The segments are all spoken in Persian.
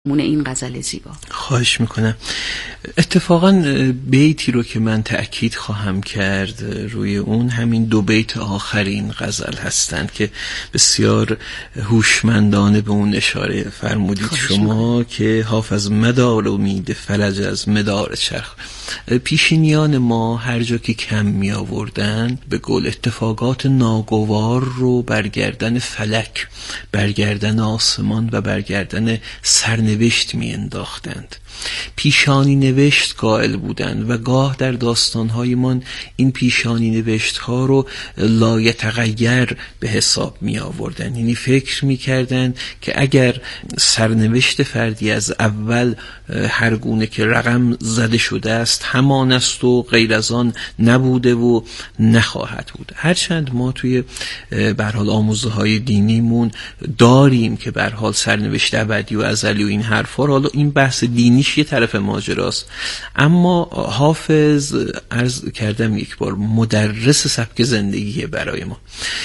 مونه این غزل زیبا. خواهش میکنم. اتفاقا بیتی رو که من تأکید خواهم کرد روی اون همین دو بیت آخر این غزل هستند که بسیار هوشمندانه به اون اشاره فرمودید شما که حافظ مدار امید فلج از مدار چرخ. پیشینیان ما هر جا که کم می آوردن به قول اتفاقات ناگوار رو برگردن فلک، برگردن آسمان و برگردن سرنوشت می انداختند. پیشانی نوشت قائل بودند و گاه در داستانهای من این پیشانی نوشت ها رو لایتغیر به حساب می آوردن. یعنی فکر می کردن که اگر سرنوشت فردی از اول هر گونه که رقم زده شده است همان است و غیر از آن نبوده و نخواهد بود. هرچند ما توی به هر حال آموزه های دینیمون داریم که به هر حال سرنوشت ابدی و ازلی و این حرفا، حالا این بحث دینیش یه طرف ماجراست، اما حافظ عرض کردم یک بار مدرس سبک زندگی برای ما.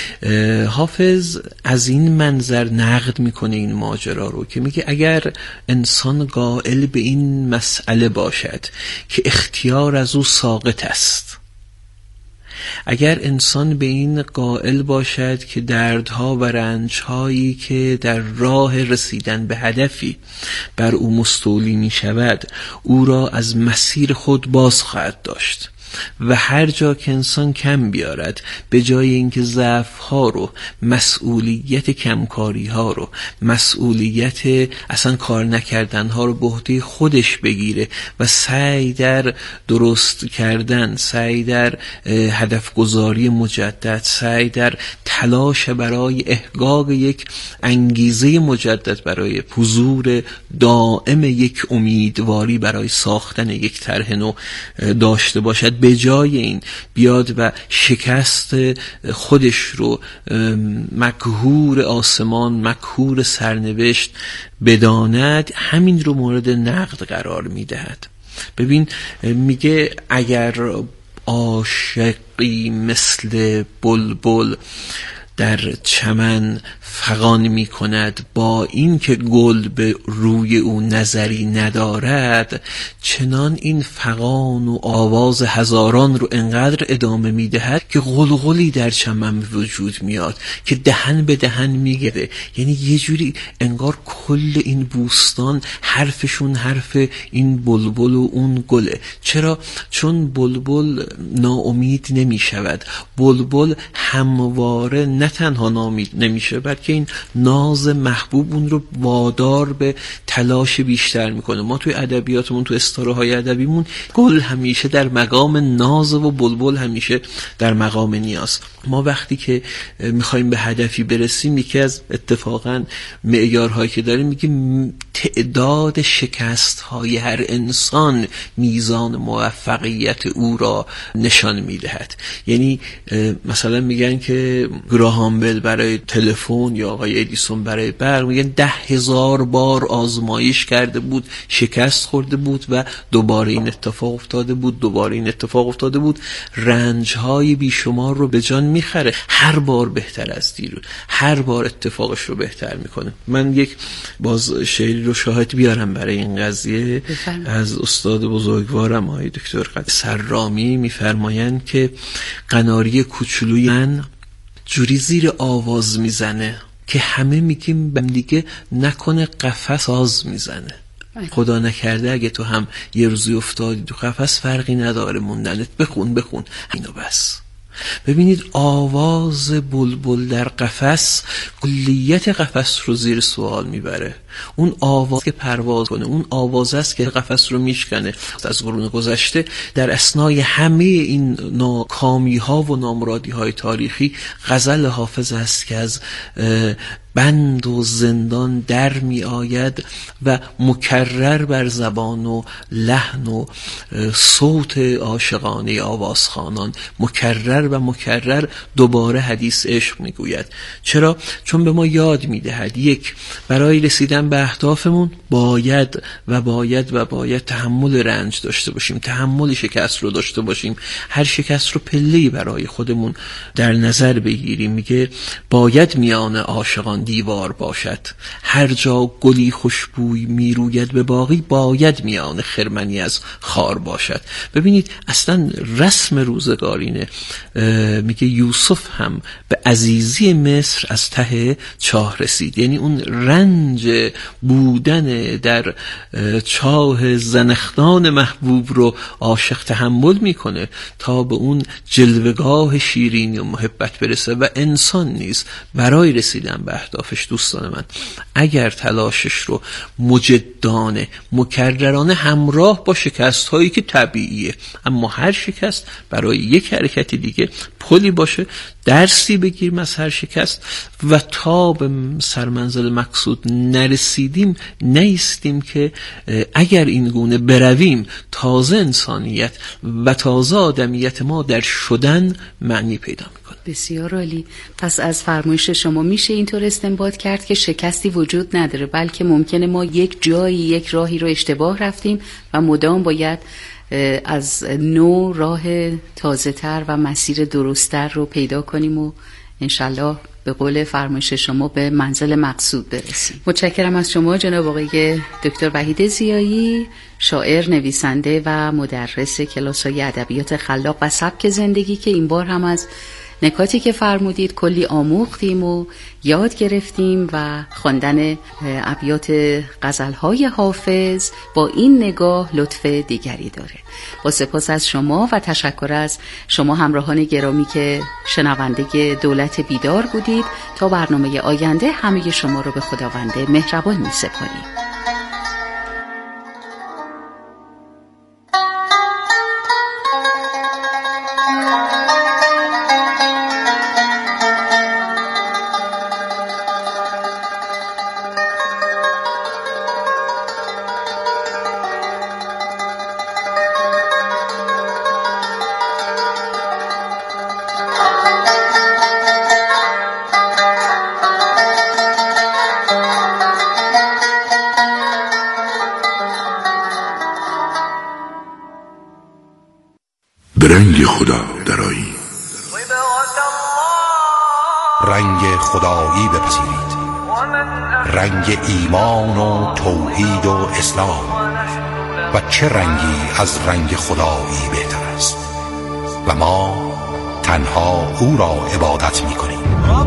حافظ از این منظر نقد میکنه این ماجرا رو که میگه اگر انسان قائل به این مسئله باشد که اختیار از او ساقط است، اگر انسان به این قائل باشد که دردها و رنجهایی که در راه رسیدن به هدفی بر او مستولی می شود او را از مسیر خود باز خواهد داشت و هر جا که انسان کم بیارد به جای اینکه ضعف‌ها رو، مسئولیت کمکاری‌ها رو، مسئولیت اصلا کار نکردن‌ها رو به عهده خودش بگیره و سعی در درست کردن، سعی در هدف گذاری مجدد، سعی در تلاش برای احقاق یک انگیزه مجدد برای حضور دائم یک امیدواری برای ساختن یک طرح نو داشته باشد، به جای این بیاد و شکست خودش رو مقهور آسمان، مقهور سرنوشت بداند، همین رو مورد نقد قرار میدهد. ببین میگه اگر عاشقی مثل بلبل در چمن فغان می کند با این که گل به روی او نظری ندارد، چنان این فغان و آواز هزاران رو انقدر ادامه می دهد که غلغلی در چمن وجود میاد که دهن به دهن می گره. یعنی یه جوری انگار کل این بوستان حرفشون حرف این بلبل و اون گله. چرا؟ چون بلبل ناامید نمی شود، بلبل همواره نه تنها ناامید نمیشه بلکه این ناز محبوب اون رو وادار به تلاش بیشتر میکنه. ما توی ادبیاتمون، توی استاره‌های ادبیمون گل همیشه در مقام ناز و بلبل همیشه در مقام نیاز. ما وقتی که میخوایم به هدفی برسیم یکی از اتفاقا معیارهایی که داریم میگیم تعداد شکست‌های هر انسان میزان موفقیت او را نشان میدهد. یعنی مثلا میگن که گراهام بل برای تلفن یا آقای ادیسون برای برق میگن 10,000 بار آزمایش کرده بود، شکست خورده بود و دوباره این اتفاق افتاده بود، دوباره این اتفاق افتاده بود. رنج‌های بیشمار رو به جان میخره، هر بار بهتر از دیروز، هر بار اتفاقش رو بهتر میکنه. من یک باز شعری رو شاهد بیارم برای این قضیه از استاد بزرگوارم آقای دکتر قدیر سرامی. میفرمایند که قناری کوچولوی من جوری زیر آواز میزنه که همه میگیم بهم دیگه نکنه قفس ساز میزنه. خدا نکرده اگه تو هم یه روزی افتادی تو قفس فرقی نداره موندنت، بخون اینو بس. ببینید آواز بلبل در قفس کلیت قفس رو زیر سوال میبره. اون آواز که پرواز کنه، اون آواز است که قفس رو میشکنه. از قرون گذشته در اثنای همه این ناکامی ها و نامرادی های تاریخی غزل حافظ است که از بند و زندان در می آید و مکرر بر زبان و لحن و صوت عاشقانه آوازخوانان مکرر و مکرر دوباره حدیث عشق می گوید. چرا؟ چون به ما یاد می دهد یک، برای رسیدن رسیدن به اهدافمون باید تحمل رنج داشته باشیم، تحمل شکست رو داشته باشیم، هر شکست رو پله‌ای برای خودمون در نظر بگیریم. میگه باید میان عاشقان دیوار باشد، هر جا گلی خوشبوی میروید به باغی، باید میان خرمنی از خار باشد. ببینید اصلا رسم روزگارینه. میگه یوسف هم به عزیزی مصر از ته چاه رسید، یعنی اون رنج بودن در چاه زنخدان محبوب رو عاشق تحمل میکنه تا به اون جلوگاه شیرینی و محبت برسه. و انسان نیز برای رسیدن به اهدافش دوستان من اگر تلاشش رو مجدانه مکررانه همراه با شکست هایی که طبیعیه، اما هر شکست برای یک حرکت دیگه پلی باشه، درسی بگیریم از هر شکست و تا به سرمنزل مقصود نرسیدیم نیستیم که اگر این گونه برویم تازه انسانیت و تازه آدمیت ما در شدن معنی پیدا میکنه. بسیار عالی. پس از فرمایش شما میشه اینطور استنباط کرد که شکستی وجود نداره، بلکه ممکنه ما یک جایی یک راهی رو اشتباه رفتیم و مدام باید از نو راه تازه تر و مسیر درست‌تر رو پیدا کنیم و انشالله به قول فرمایش شما به منزل مقصود برسیم. متشکرم از شما جناب آقای دکتر وحید ضیایی، شاعر، نویسنده و مدرس کلاس‌های ادبیات خلاق و سبک زندگی، که این بار هم از نکاتی که فرمودید کلی آموختیم و یاد گرفتیم و خواندن ابیات غزل‌های حافظ با این نگاه لطف دیگری داره. با سپاس از شما و تشکر از شما همراهان گرامی که شنونده دولت بیدار بودید. تا برنامه آینده همه شما رو به خداوند مهربان می‌سپاریم. رنگ خدا درایی، رنگ خدایی بپذیرید، رنگ ایمان و توحید و اسلام. و چه رنگی از رنگ خدایی بهتر است؟ و ما تنها او را عبادت می کنیم.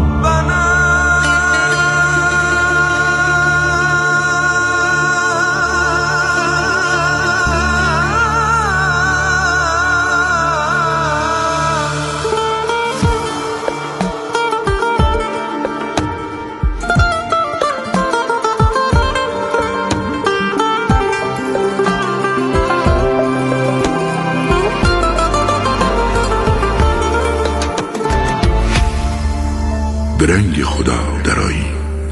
به رنگ خدا درایی.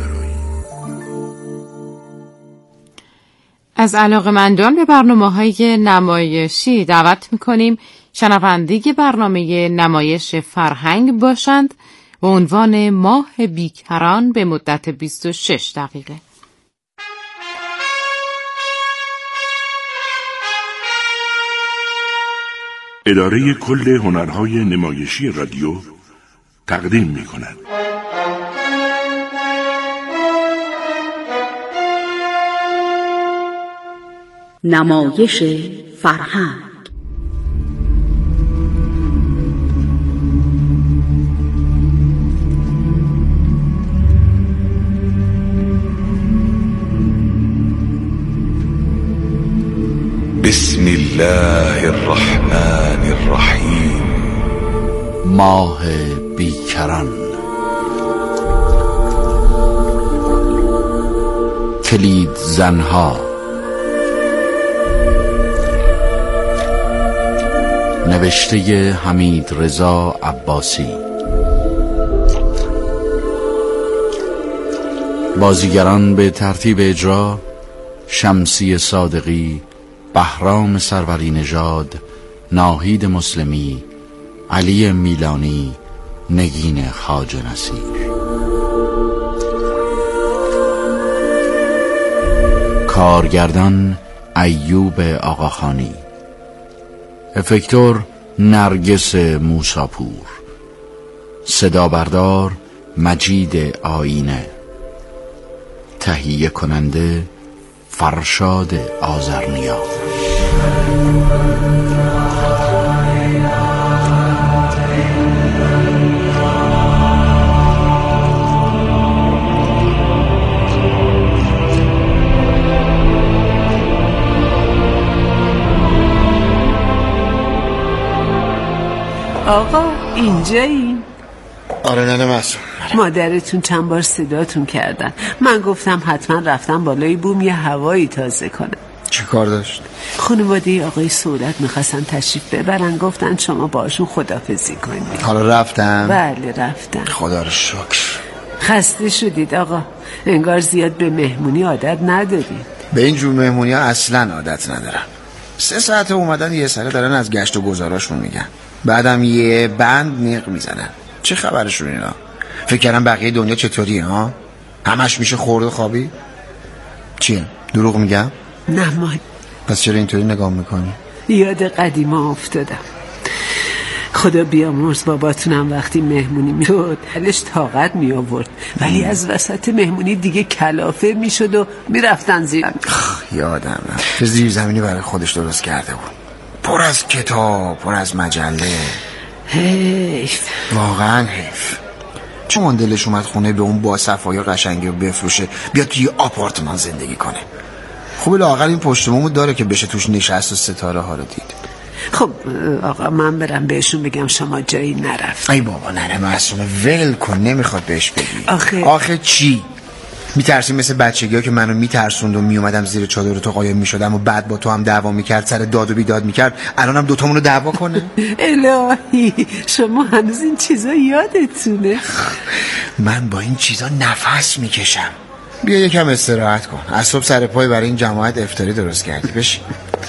از علاقه‌مندان به برنامه‌های نمایشی دعوت می‌کنیم شنونده برنامه نمایش فرهنگ باشند و عنوان ماه بیکران به مدت 26 دقیقه. اداره کل هنرهای نمایشی رادیو تقدیم می‌کند. نمایش فرهنگ. بسم الله الرحمن الرحیم. ماه بیکران. کلید زنها. نوشته حمید رضا عباسی. بازیگران به ترتیب اجرا: شمسی صادقی، بهرام سروری نژاد، ناهید مسلمی، علی میلانی، نگین خواجه نصیر. کارگردان ایوب آقاخانی، افکتور نرگس موساپور، صدا بردار مجید آینه، تهیه کننده فرشاد آذرنیا. آقا اینجایی؟ آره ننه معصوم. مادرتون چند بار صداتون کردن. من گفتم حتما رفتم بالای بوم یه هوایی تازه کنم. چی کار داشت؟ خانواده آقای سعادت میخواستن تشریف ببرن، گفتن شما باشون خداحافظی کنید. حالا رفتم؟ بله رفتم. خدا رو شکر. خسته شدید آقا؟ انگار زیاد به مهمونی عادت ندارید. به این جور مهمونی ها اصلا عادت ندارم. 3 ساعت اومدن یه سره دارن از گشت و گذاراشون میگن، بعدم یه بند نیق میزنن. چه خبرشون اینا؟ فکر کردم بقیه دنیا چطوریه ها؟ همش میشه خورد و خوابی؟ چیه؟ دروغ میگم؟ نه ما. پس چرا اینطوری نگاه میکنی؟ یاد قدیما افتادم. خدا بیامرز باباتونم وقتی مهمونی میشد حالش طاقت می آورد، ولی از وسط مهمونی دیگه کلافه میشد و میرفتن زیر. یادم رفت زیر زمینی برای خودش درست کرده بود، پر از کتاب، پر از مجله. حیف، واقعا حیف. چون دلش اومد خونه به اون با صفای قشنگی رو بفروشه، بیاد توی آپارتمان زندگی کنه. خب لااقل این پشت بومو داره که بشه توش نشست و ستاره ها رو دید. خب آقا من برم بهشون بگم شما جایی نرفت. ای بابا ننه معصومه ول کن، نمیخواد بهش بگی. آخه چی؟ میترسی مثل بچگی ها که منو میترسوند و میومدم زیر چادر تو قایم میشدم و بعد با تو هم دعوا میکرد، سر داد و بیداد میکرد، الانم دوتامونو دعوا کنه؟ الهی شما هنوز این چیزا یادتونه؟ من با این چیزا نفس میکشم. بیا یکم استراحت کن، از صبح سر پای برای این جماعت افطاری درست کردی. بشین.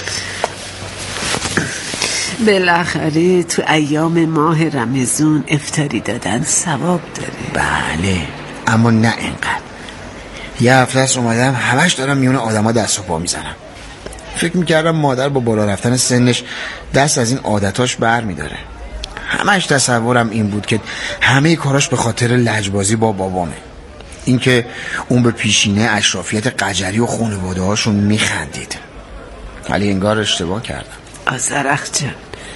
بالاخره تو ایام ماه رمضان افطاری دادن ثواب داره. بله اما نه اینقدر. یه هفته است اومدم همش دارم میونه آدما دست و پا میزنم. فکر میکردم مادر با بالا رفتن سنش دست از این عادتاش بر میداره. همش تصورم این بود که همه کاراش به خاطر لجبازی با بابامه، اینکه اون به پیشینه اشرافیت قجری و خانواده هاشون میخندید. ولی انگار اشتباه کردم. آذرخ جان،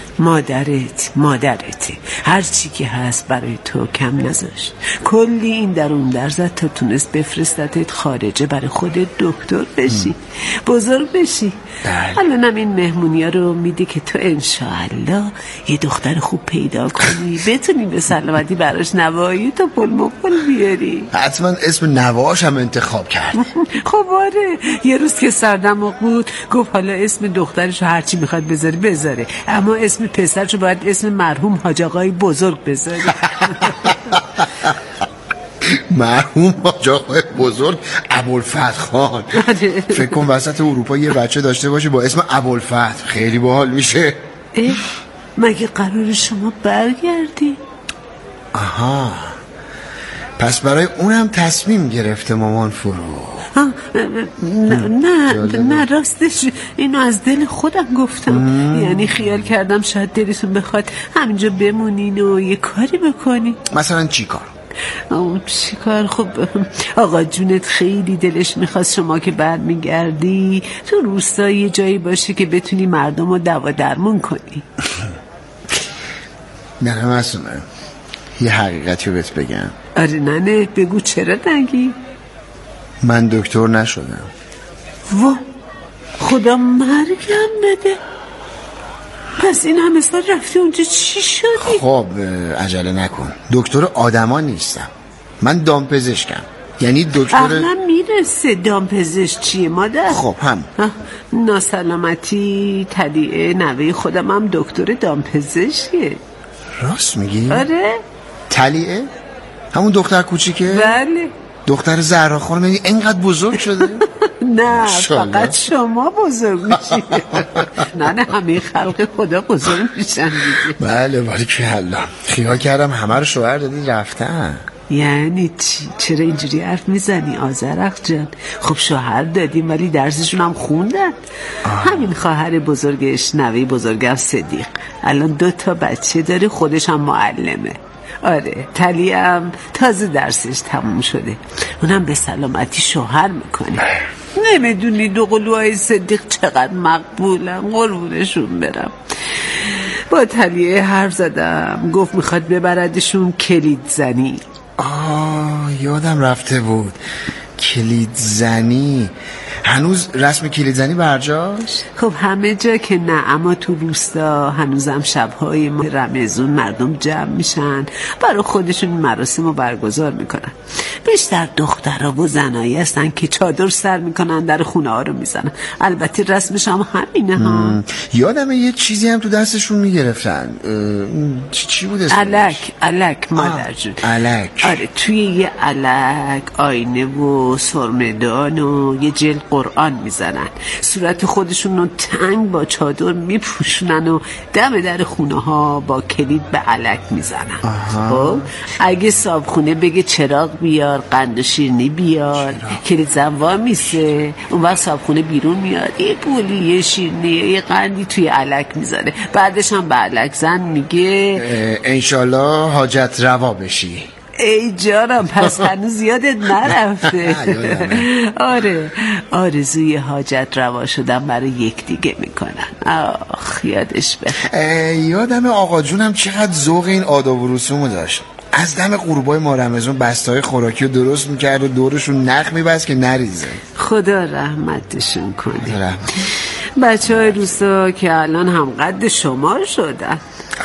مادرته، هر چی که هست برای تو کم نذاشت. کلی این درون در زد تا تونست بفرستتت خارجه برای خودت دکتر بشی، بزرگ بشی. الانم این مهمونی ها رو میده که تو انشاءالله یه دختر خوب پیدا کنی، بتونی به سلامتی براش نوایی تا پل مپل بیاری. حتما اسم نواش هم انتخاب کرد. خب آره، یه روز که سردماغ بود گفت حالا اسم دخترشو هرچی میخواد بذاره، اما اسم پسرشو باید اسم مرحوم حاج آقای بزرگ بذاری. مرحوم حاج آقای بزرگ ابوالفتح خان. فکر کن وسط اروپا یه بچه داشته باشه با اسم ابوالفتح، خیلی باحال میشه. مگه قرار شما برگردی؟ آها، پس برای اونم تصمیم گرفته مامان فرو. نه راستش اینو از دل خودم گفتم. یعنی خیال کردم شاید دلتون بخواد همینجا بمونین و یه کاری بکنین. مثلا چی کار؟ چی کار؟ خب آقا جونت خیلی دلش میخواست شما که برمیگردی تو روستایی یه جایی باشه که بتونی مردم رو دوا درمون کنی. نه معصومه، یه حقیقتی رو بهت بگم. آره نه بگو، چرا نگی؟ من دکتر نشدم. وا، خدا مرگم بده. پس این همه سال رفتی اونجا چی شدی؟ خب عجله نکن، دکتر آدما نیستم، من دامپزشکم. یعنی دکتر عقلم میرسه. دامپزشک چیه مادر؟ خب هم ناسلامتی تلیعه نوه خودم هم دکتر دامپزشکه. راست میگی؟ آره. تلیعه؟ همون دختر کوچیکه؟ بله. دختر زهرا خانم اینقدر بزرگ شده؟ نه فقط شما بزرگ میشی. نه همه خلق خدا بزرگ میشن دیگه. بله ولی که الله، خیال کردم همه رو شوهر دادی رفتن. یعنی چی؟ چرا اینجوری حرف میزنی آذرخ جان؟ خب شوهر دادیم ولی درسشون هم خوندن. همین خواهر بزرگش نوه بزرگم صدیق الان 2 بچه داره، خودش هم معلمه. آره تلی هم تازه درسش تموم شده، اونم به سلامتی شوهر میکنه. نمیدونی 2 قلوهای صدیق چقدر مقبولم، قربونشون برم. با تلیه حرف زدم، گفت میخواد ببردشون کلید زنی. یادم رفته بود، کلید زنی. هنوز رسم کلید زنی برجاست؟ خب همه جا که نه، اما تو روستا هنوزم شبهای رمضان مردم جمع میشن برای خودشون مراسم رو برگزار میکنن. بیشتر دخترها و زنایی هستن که چادر سر میکنن، در خونه ها رو میزنن. البته رسمش هم همینه ها. یادمه یه چیزی هم تو دستشون میگرفتن. چی بود اسمش؟ الک مادر جون. الک. آره توی یه الک آینه و سرمدان و یه جل قرآن میزنن، صورت خودشون رو تنگ با چادر میپوشونن و دم در خونه ها با کلید به الک میزنن. خب اگه صابخونه بگه چراغ بیار، قند و شیرینی بیار، کلید زن وا میسه، اون وقت صابخونه بیرون میاد، یه گولی یه شیرینی یه قندی توی الک میزنه. بعدش هم به الک زن میگه انشالله حاجت روا بشی. ای جانم، پس هنوز یادت نرفته. آره آرزوی حاجت روا شدن برای یکدیگه میکنن. آخ یادش بخیر. یادم آقا جونم چقدر ذوق این آداب و رسومو داشت. از دم قربای ما رمضان بسته‌های خوراکی رو درست میکرد و دورشون نخ میبست که نریزه. خدا رحمتشون کنه. بچه‌های روستا که الان هم قد شما شدن.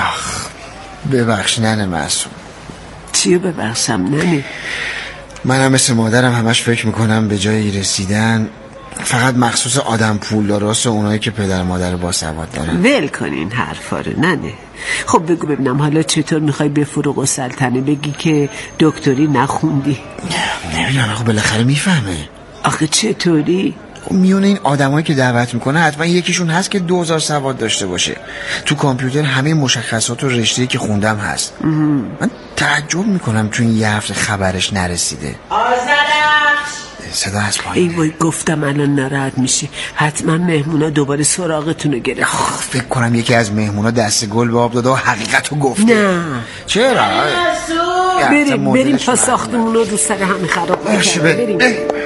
ببخش ننه معصوم. چیو ببخشم ننه؟ منم مثل مادرم همش فکر میکنم به جایی رسیدن فقط مخصوص آدم پولداراست و اونایی که پدر مادر باسواد دارن. ول کنین حرفا رو ننه. خب بگو ببینم حالا چطور میخوای به فروغ السلطنه بگی که دکتری نخوندی؟ نمیدونم، خب بالاخره میفهمه. آخه چطوری؟ میون این آدمایی که دعوت میکنه حتما یکیشون هست که 2000 سواد داشته باشه. تو کامپیوتر همه مشخصات و رشته‌ای که خوندم هست. من تعجب میکنم تو این یه هفته خبرش نرسیده. آذرخش صدا از پایینه. ای وای گفتم الان ناراحت میشه، حتما مهمونا دوباره سراغتونو گرفت. فکر کنم یکی از مهمونا دست گل به آب داده و حقیقتو گفته. نه چرا؟ بریم تا ساختمونو رو سر همه خراب نکنه. بریم.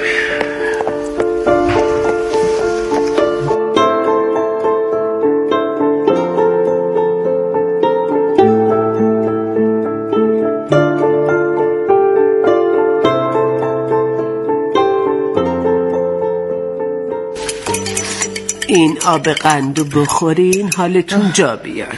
این آب قندو بخورین حالتون جا بیاد.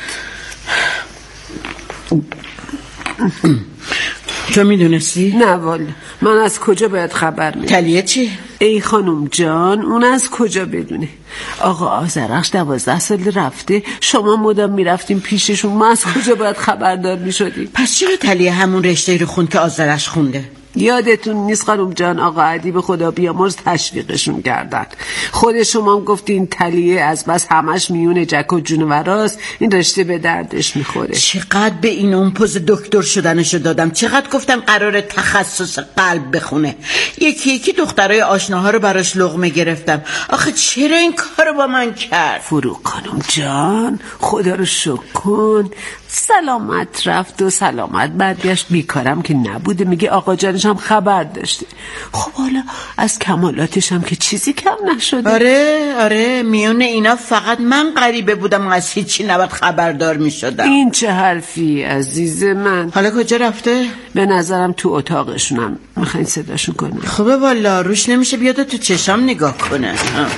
تو میدونستی؟ نه والا، من از کجا باید خبر میدم؟ تلیه چی؟ ای خانم جان، اون از کجا بدونه؟ آقا آذرخش 12 سال رفته، شما مدام میرفتیم پیششون، ما از کجا باید خبردار میشدیم؟ پس چرا تلیه همون رشته رو خوند که آذرخش خونده؟ یادتون نیست خانم جان آقا عدی به خدا بیامرز تشویقشون کردن. خود شما هم گفتین تلیه از بس همش میون جک و جونوراست، این رشته به دردش میخوره. چقدر به این اون پوز دکتر شدنشو دادم، چقدر گفتم قرار تخصص قلب بخونه، یکی یکی دخترای آشناها رو براش لقمه گرفتم. آخه چرا این کارو با من کرد؟ فروغ خانم جان خدا رو شکر کن، سلامت رفت و سلامت برگشت، بیکارم که نبوده. میگه آقا جانش هم خبر داشته. خب حالا از کمالاتش هم که چیزی کم نشده. آره میون اینا فقط من غریبه بودم و از هیچی نباید خبردار میشدم. این چه حرفی عزیز من؟ حالا کجا رفته؟ به نظرم تو اتاقشونم، میخواین صداشون کنم؟ خوبه والا، روش نمیشه بیاد تو چشام نگاه کنه.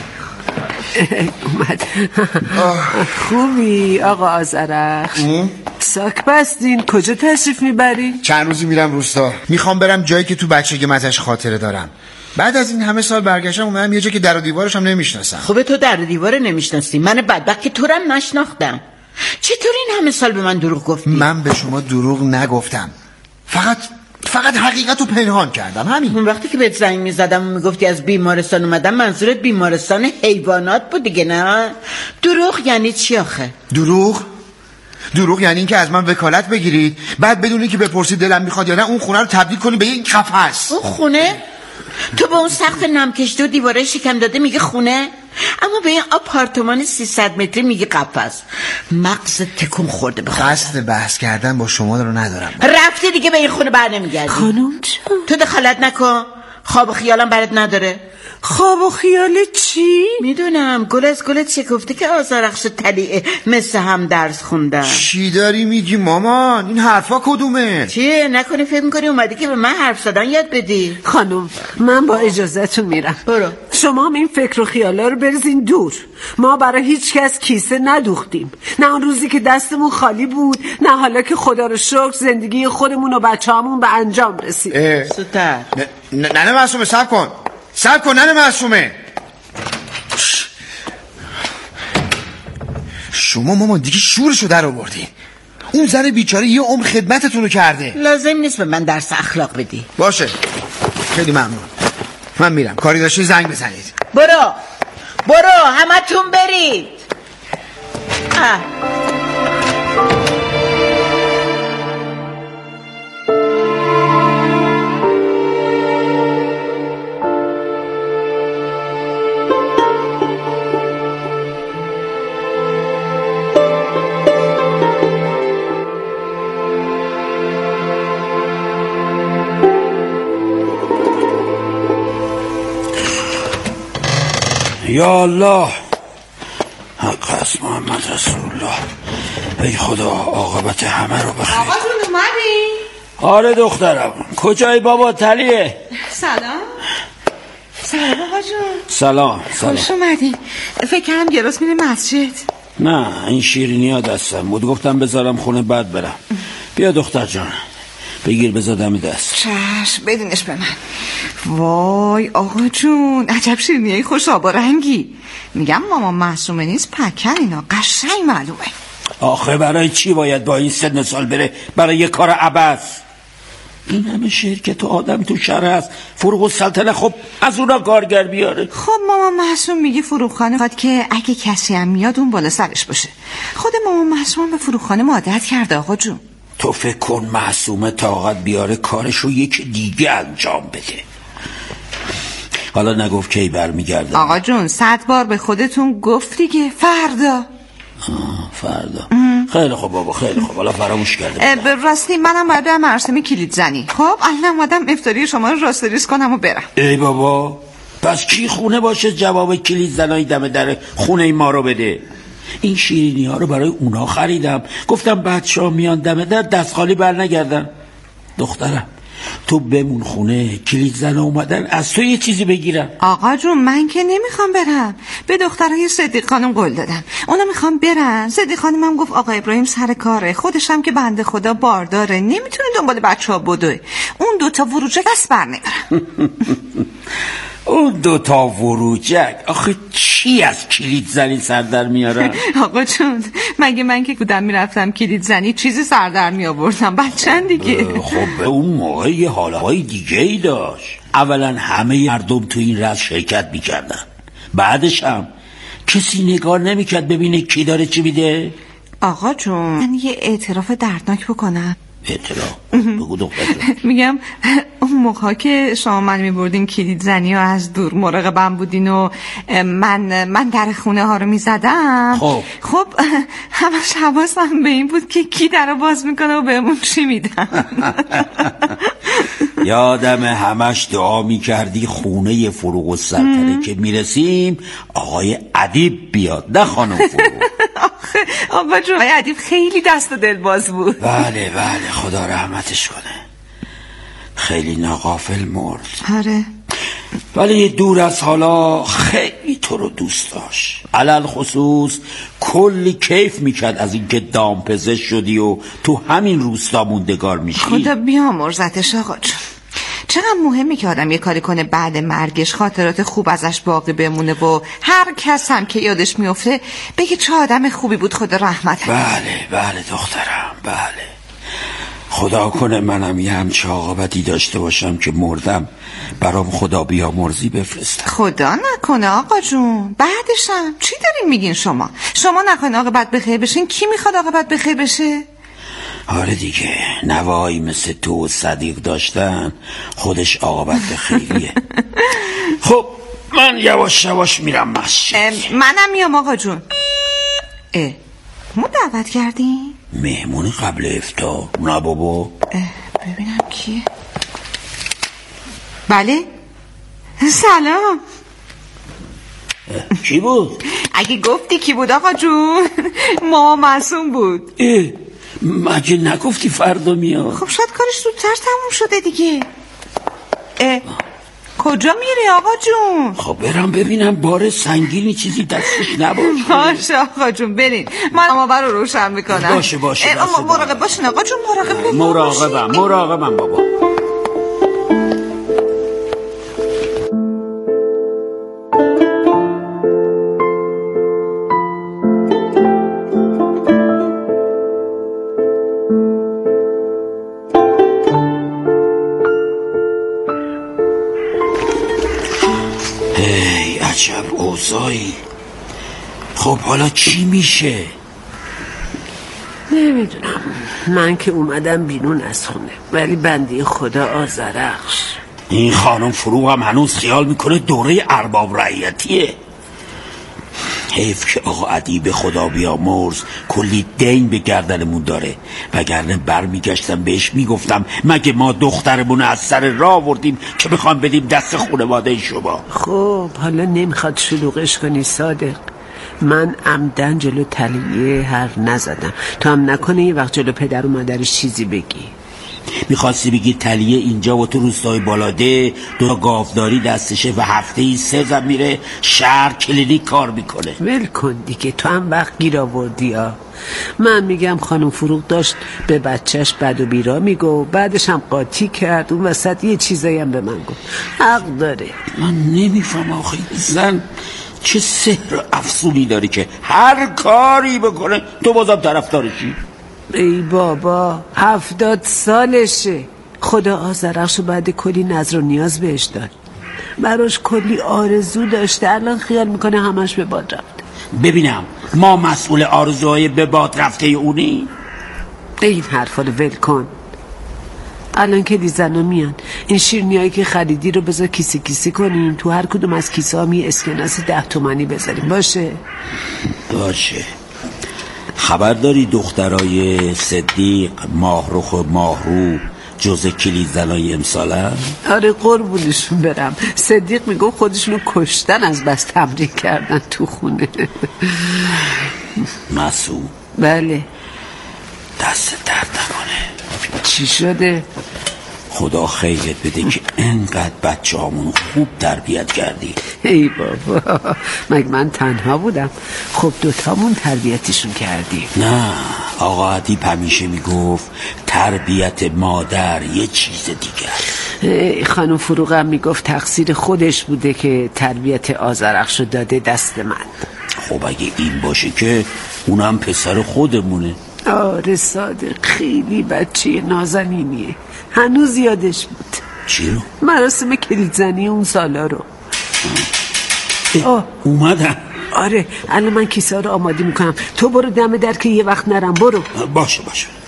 اومد. خوبی آقا آذرخش؟ ساک بستین، کجا تشریف میبری؟ چند روزی میرم روستا، میخوام برم جایی که تو بچگی ازش خاطره دارم. بعد از این همه سال برگشتم اومدم یه جایی که در و دیوارش هم نمیشناسم. خوبه تو در و دیوار نمیشناسی، من بدبخت که تو رو نشناختم. چطور این همه سال به من دروغ گفتی؟ من به شما دروغ نگفتم، فقط حقیقت رو پنهان کردم، همین. اون وقتی که بهت زنگ میزدم و میگفتی از بیمارستان اومدم، منظورت بیمارستان حیوانات بود دیگه، نه؟ دروغ یعنی چی آخه؟ دروغ دروغ یعنی این که از من وکالت بگیرید بعد بدونی که بپرسید دلم میخواد یا نه اون خونه رو تبدیل کنی به این قفس. اون خونه؟ تو به اون سقف نمکشته و دیواره شکم داده میگه خونه، اما به این آپارتمان 300 متری میگه قفس. مغز تکون خورده به خودم. قصد بحث کردن با شما رو ندارم. رفتی دیگه به این خونه بر نمیگردی. خانم چون تو دخالت نکن. خواب و خیالم برات نداره. خواب و خیال چی؟ میدونم گل از گلت شکفته که آزارخش و طلیعه مثل هم درس خوندن. چی داری میگی مامان؟ این حرفا کدومه؟ چیه؟ نکنی فکر میکنی اومدی که به من حرف زدن یاد بدی؟ خانم من با اجازهتون میرم. برو. شما هم این فکر و خیالا رو بریزین دور. ما برای هیچ کس کیسه ندوختیم، نه اون روزی که دستمون خالی بود، نه حالا که خدا رو شکر زندگی خودمون و بچه‌هامون به انجام رسید. سوتر نه معصومه صبر کن ننه معصومه. شما مامان دیگه شورشو در آوردین. اون زن بیچاره یه عمر خدمتتون رو کرده. لازم نیست به من درس اخلاق بدی. باشه خیلی ممنون. من میرم، کاری داشتی زنگ بزنید. برو همتون برید. یا الله حق از محمد رسول الله. ای خدا عاقبت همه رو بخیر. آقا جون اومدی؟ آره دخترم. کجایی بابا تلیه؟ سلام آقا جون. سلام. خوش اومدی. فکر کنم گراس میره مسجد. نه این شیرینی ها دستم بود، گفتم بذارم خونه بعد برم. بیا دختر جان بگیر بذار دم دست. چشم بدینش به من. وای آقا جون عجب شیرینیای خوش آب و رنگی. میگم مامان معصومه نیست پکن اینا قشنگ معلومه. آخه برای چی باید با این سن سال بره برای یه کار عبث؟ این همه شرکت و آدم تو شهر هست، فروغ السلطنه خب از اونا کارگر بیاره. خب مامان معصوم میگه فروغخانه خواد که اگه کسی هم میاد اون بالا سرش باشه. خود مامان معصوم به فروغخانه عادت کرده آقا جون. تو فکر کن معصومه طاقت بیاره کارشو یک دیگه انجام بده. حالا نگفت کی برمیگرده؟ آقا جون 100 بار به خودتون گفت دیگه فردا. فردا. خیلی خوب بابا خیلی خوب، حالا فراموش کرده. به راستی منم باید برم مراسم کلید زنی. خب الان اومدم افطاری شما رو راستریز کنم و برم. ای بابا پس کی خونه باشه جواب کلید زنای دم در خونه ما رو بده؟ این شیرینی ها رو برای اونا خریدم، گفتم بچه‌ها میان دم در دست خالی بر نگردن. دخترم تو بمون خونه، کلید زن اومدن از تو یه چیزی بگیرم. آقا جون من که نمیخوام برم، به دخترای صدیق خانم قول دادم اونا میخوام برن. صدیق خانم هم گفت آقا ابراهیم سر کاره، خودشم که بنده خدا بارداره نمیتونه دنبال بچه‌ها بدوه. اون دوتا وروجک دست بر نمیبرن. اون دوتا وروجک آخه چی از کلید زنی سر در میارن؟ آقا جون مگه من که بودم میرفتم کلید زنی چیزی سر در میآوردم بچه‌ن دیگه. خب اون موقع یه حالهای دیگه ای داشت. اولا همه مردم تو این رز شرکت میکردن، بعدش هم کسی نگاه نمیکرد ببینه کی داره چی میده. آقا جون من یه اعتراف دردناک بکنم. اعتراف؟ بگو دختر جون. میگم اون موقع که شما من میبردین کلید زنی و از دور مراقبم بودین و من در خونه ها رو میزدم. خب همش حواسم به این بود که کی در رو باز میکنه و بهمون چی میدن. یادم همش دعا میکردی خونه فروغ السلطنه که میرسیم آقای ادیب بیاد، نه خانم فروغ. آقا جون آقای ادیب خیلی دست و دل باز بود. بله خدا رحمتش کنه، خیلی ناغافل مرد. آره ولی دور از حالا خیلی تو رو دوست داشت، علل خصوص کلی کیف میکرد از اینکه دامپزشک شدی و تو همین روستا موندگار میشی. خدا بیامرزتش آقا جون. چقدر مهمه که آدم یه کاری کنه بعد مرگش خاطرات خوب ازش باقی بمونه و هر کس هم که یادش میفته بگه چه آدم خوبی بود، خدا رحمت. بله دخترم بله. خدا کنه منم یه همچه عاقبتی داشته باشم که مردم برام خدا بیامرزی بفرستم. خدا نکنه آقا جون. بعدشم چی دارین میگین شما نکنه عاقبت بخیر بشین. کی میخواد عاقبت بخیر بشه؟ آره دیگه، نوایی مثل تو و صدیق داشتن خودش عاقبت خیریه. خب من یواش یواش میرم مسجد. منم میام آقا جون. ما دعوت کردیم؟ مهمون قبل افطار؟ نه بابا. ببینم کیه. بله سلام. کی بود؟ اگه گفتی کی بود آقا جون. ماما معصوم بود. مگه نگفتی فردا میاد؟ خب شاید کارش زودتر تموم شده دیگه. کجا میری آقا جون؟ خب برم ببینم بار سنگینی چیزی دستش نباشه. باشه آقا جون برین، من آمابر رو روشن میکنم. باشه مراقب باشین آقا جون. مراقبم بابا. عجب اوضاعی. خب حالا چی میشه؟ نمیدونم. من که اومدم بیرون از خونه، ولی بنده خدا آذرخش این خانم فروغ هم هنوز خیال میکنه دوره ارباب رعیتیه. حیف که آقا عدی به خدا بیامرز کلی دین به گردنمون داره، وگرنه برمیگشتم بهش میگفتم مگه ما دخترمون از سر راه آوردیم که بخوام بدیم دست خانواده شما. خب حالا نمیخواد شلوغش کنی صادق. من عمدن جلو تلیه حرف نزدم تو هم نکنه یه وقت جلو پدر و مادرش چیزی بگی. میخواستی بگی تلیه اینجا و تو روستای بالاده 2 گاوداری دستشه و هفته‌ای 3 زن میره شهر کلینیک کار میکنه. ول کن دیگه، تو هم وقت گیر آوردی ها. من میگم خانم فروغ داشت به بچهش بد و بیرا میگو، بعدش هم قاطی کرد، اون وسط یه چیزایی هم به من گفت. حق داره. من نمیفهم آخه زن چه سحر افسونی داره که هر کاری بکنه تو بازم طرفدارشی. ای بابا 70 سالشه. خدا آذرخشو بعد کلی نظر و نیاز بهش داد، براش کلی آرزو داشته، الان خیال میکنه همش به باد رفته. ببینم ما مسئول آرزوهای به باد رفته اونی؟ این حرفا رو ول کن. الان که دیزنا میان این شیرنیایی که خریدی رو بذار کیسه کیسه کنیم، تو هر کدوم از کیسه ها می اسکناس 10 تومانی بذاریم. باشه. خبر داری دخترای صدیق، ماهرخ و ماهرو جز کلید زنای امسالن؟ آره قربونشون برم. صدیق میگو خودشونو کشتن از بس تمرین کردن تو خونه. معصوم؟ بله. دست درد نکنه. چی شده؟ خدا خیرت بده که انقدر بچه همونو خوب تربیت کردی. ای بابا مگه من تنها بودم؟ خب 2 تامون تربیتشون کردیم. نه آقا عدیب همیشه میگفت تربیت مادر یه چیز دیگر. خانم فروغ هم میگفت تقصیر خودش بوده که تربیت آذرخشو داده دست من. خب اگه این باشه که اونم پسر خودمونه. آره صادق خیلی بچه نازنینیه، هنوز یادش بود. چی رو؟ مراسم کلیدزنی اون سالا رو. اومدم. آره الان من کیسه رو آماده میکنم، تو برو دم در که یه وقت نرم. برو. باشه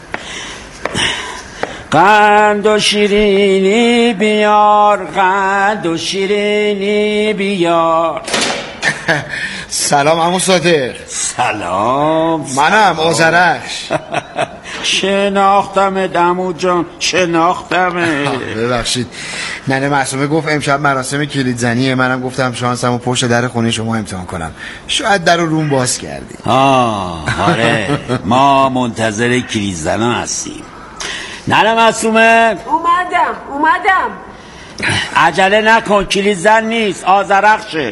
قند و شیرینی بیار، قند و شیرینی بیار. سلام عمو صادق. سلام. منم آذرخش. شناختمت عمو جان، شناختمت. ببخشید ننه معصومه گفت امشب مراسم کلیدزنیه، منم گفتم شانسمو پشت در خونه شما امتحان کنم، شاید در رو روم باز کردی. آره ما منتظر کلیدزنا هستیم. ننه معصومه اومدم. عجله نکن، کلیدزن نیست، آذرخشه.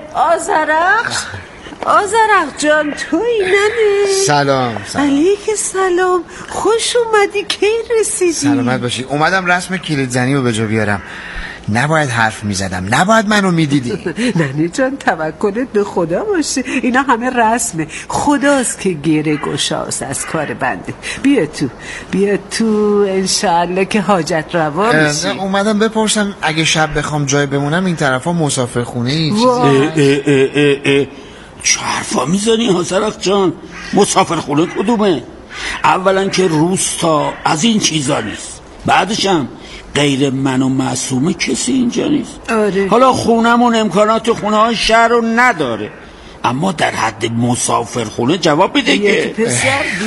آذرخش جان توی ننه؟ سلام. علیک سلام، خوش اومدی. کی رسیدی؟ سلامت باشی. اومدم رسم کلیدزنی رو به جا بیارم. نباید حرف میزدم، نباید منو میدیدی. ننه جان توکلت به خدا باشه، اینا همه رسمه. خداست که گره گشاست از کار بنده. بیا تو انشالله که حاجت روا میشی. اومدم بپرسم اگه شب بخوام جای بمونم این طرفا مسافرخونه ای چه حرفا میزنی حسرخ جان؟ مسافرخونه کدومه؟ اولا که روستا از این چیزا نیست، بعدش هم غیر من و معصومه کسی اینجا نیست. آره. حالا خونمون امکانات خونه های شهر رو نداره، اما در حد مسافرخونه جواب میده که